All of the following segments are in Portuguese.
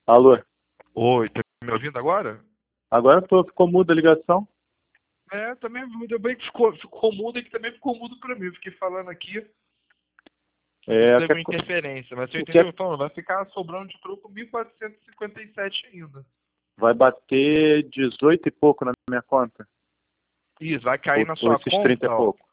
Alô? Oi, tá me ouvindo agora? Agora ficou muda a ligação? Também deu bem que ficou mudo e que também ficou mudo pra mim. Eu fiquei falando aqui, não sei se É, teve uma interferência, mas você o que entendeu? Então, vai ficar sobrando de troco 1.457 ainda. vai bater 18 e pouco na minha conta? Isso, vai cair na Ou sua esses 30 e conta, ó, pouco?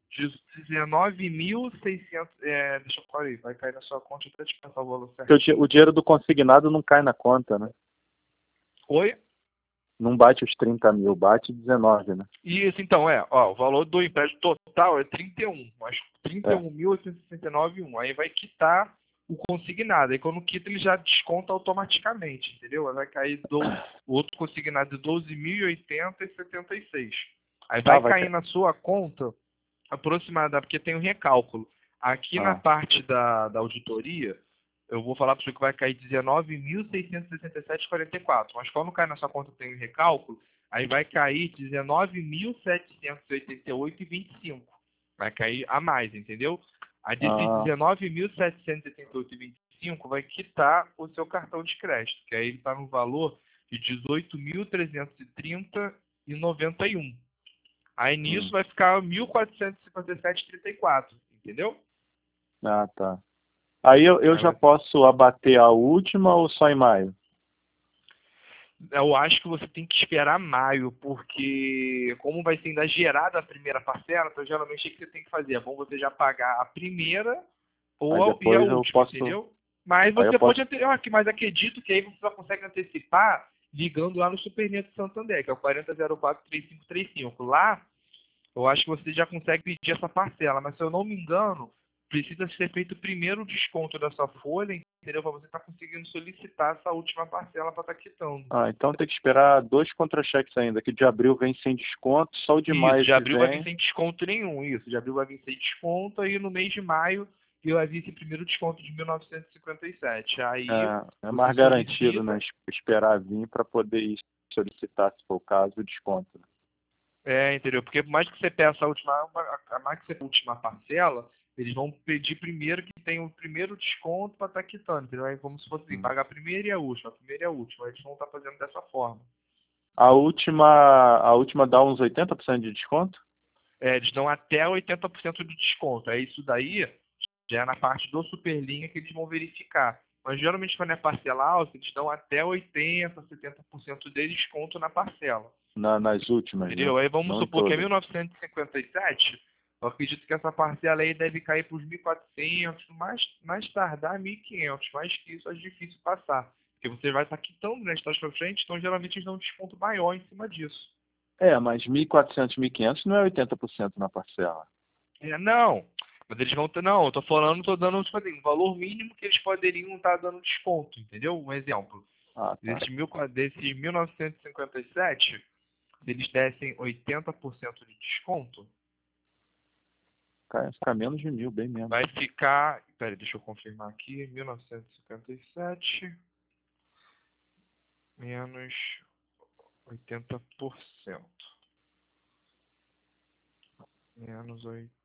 19.600, deixa eu falar aí, vai cair na sua conta, deixa eu te passar o valor Porque o certinho. dinheiro do consignado não cai na conta, né? Oi? Não bate os 30 mil, bate 19, né? Isso, então, ó, o valor do empréstimo total é 31, mas É. 31.869,1. Aí vai quitar o consignado. Aí quando quita, ele já desconta automaticamente, entendeu? Aí vai cair o outro consignado de 12.080,76. Aí Ah, vai cair na sua conta aproximada, porque tem um recálculo. Aqui na Ah, parte da auditoria, eu vou falar para você que vai cair 19.667,44. Mas quando cai na sua conta tem um recálculo, aí vai cair 19.788,25. Vai cair a mais, entendeu? Aí desse ah, 19.788,25 vai quitar o seu cartão de crédito, que aí ele está no valor de 18.330,91. Aí nisso hum. vai ficar 1.457,34, entendeu? Ah, tá. Aí eu Aí já vai, posso abater a última ou só em maio? eu acho que você tem que esperar maio, porque como vai ser ainda gerada a primeira parcela, então geralmente o que você tem que fazer? É bom você já pagar a primeira Aí e a depois eu última, posso. entendeu? Mas Aí eu você pode posso. mas acredito que aí você só consegue antecipar ligando lá no Superneto Santander, que é o 4004-3535. Lá eu acho que você já consegue pedir essa parcela, mas se eu não me engano, precisa ser feito primeiro o desconto da sua folha, entendeu? Para você estar conseguindo solicitar essa última parcela para estar quitando. Ah, então tem que esperar 2 contra-cheques ainda, que de abril vem sem desconto, só o de Isso, maio de que abril vai vir vem. sem desconto nenhum, isso. De abril vai vir sem desconto, e no mês de maio vai vir esse primeiro desconto de 1.957. Aí É você mais garantido, solicita, né? Esperar vir para poder ir solicitar, se for o caso, o desconto, né? entendeu? Porque por mais que você peça a mais que você a última parcela, eles vão pedir primeiro que tenha o primeiro desconto para estar quitando, entendeu? É como se fosse assim, Hum. pagar a primeira e a última, a primeira e a última. Eles vão estar fazendo dessa forma. A última dá uns 80% de desconto? Eles dão até 80% de desconto. É isso daí, já é na parte do Superlinha que eles vão verificar. Mas geralmente quando é parcela alta, eles dão até 80%, 70% de desconto na parcela. Nas últimas, né? Entendeu? Aí vamos Não em supor que é todas. 1957, eu acredito que essa parcela aí deve cair para os 1.400, mais tardar 1.500, mais que isso é difícil passar. Porque você vai estar quitando, né, estás para frente, então geralmente eles dão um desconto maior em cima disso. Mas 1.400, 1.500 não é 80% na parcela. Não, mas eles vão ter, não, eu tô falando, tô dando tipo assim, um valor mínimo que eles poderiam estar dando desconto, entendeu? Um exemplo. Ah, tá. Desses 1957, se eles dessem 80% de desconto, Fica menos de 1.000, bem menos. vai ficar. Peraí, deixa eu confirmar aqui. 1957 menos 80%. Menos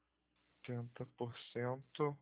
80%.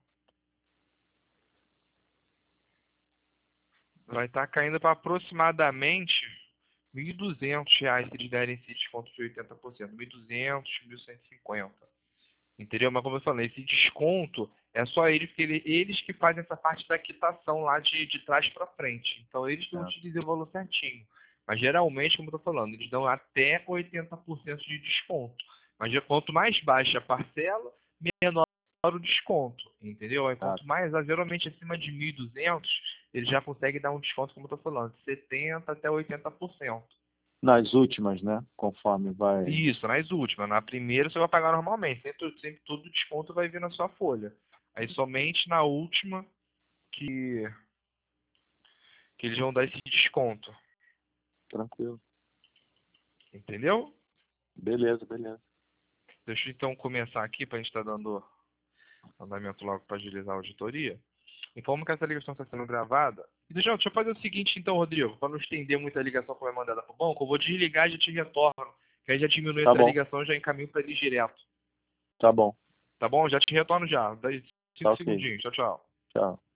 Vai estar caindo para aproximadamente R$ 1.200 se eles derem esse desconto de 80%. 1.200, 1.150. Entendeu? Mas como eu falei, esse desconto é só eles, porque eles que fazem essa parte da quitação lá de trás para frente. Então eles que vão É. te dizer o valor certinho. Mas geralmente, como eu estou falando, eles dão até 80% de desconto. Mas quanto mais baixa a parcela, menor o desconto. Entendeu? Aí Ah, quanto mais, geralmente acima de 1.200, eles já conseguem dar um desconto, como eu estou falando, de 70% até 80%. nas últimas, né? Conforme vai. Isso, nas últimas. Na primeira você vai pagar normalmente. Sempre todo o desconto vai vir na sua folha. Aí somente na última que, que eles vão dar esse desconto. Tranquilo. Entendeu? Beleza, beleza. Deixa eu então começar aqui para a gente estar dando andamento logo para agilizar a auditoria. Informo que essa ligação está sendo gravada. E deixa eu fazer o seguinte então, Rodrigo, para não estender muito a ligação que vai mandada para o banco, eu vou desligar e já te retorno. Que aí já diminui Tá essa bom, ligação e já encaminho para eles direto. tá bom. Tá bom? Já te retorno já. Daí Tá 5 ok. segundinhos. Tchau, tchau. Tchau.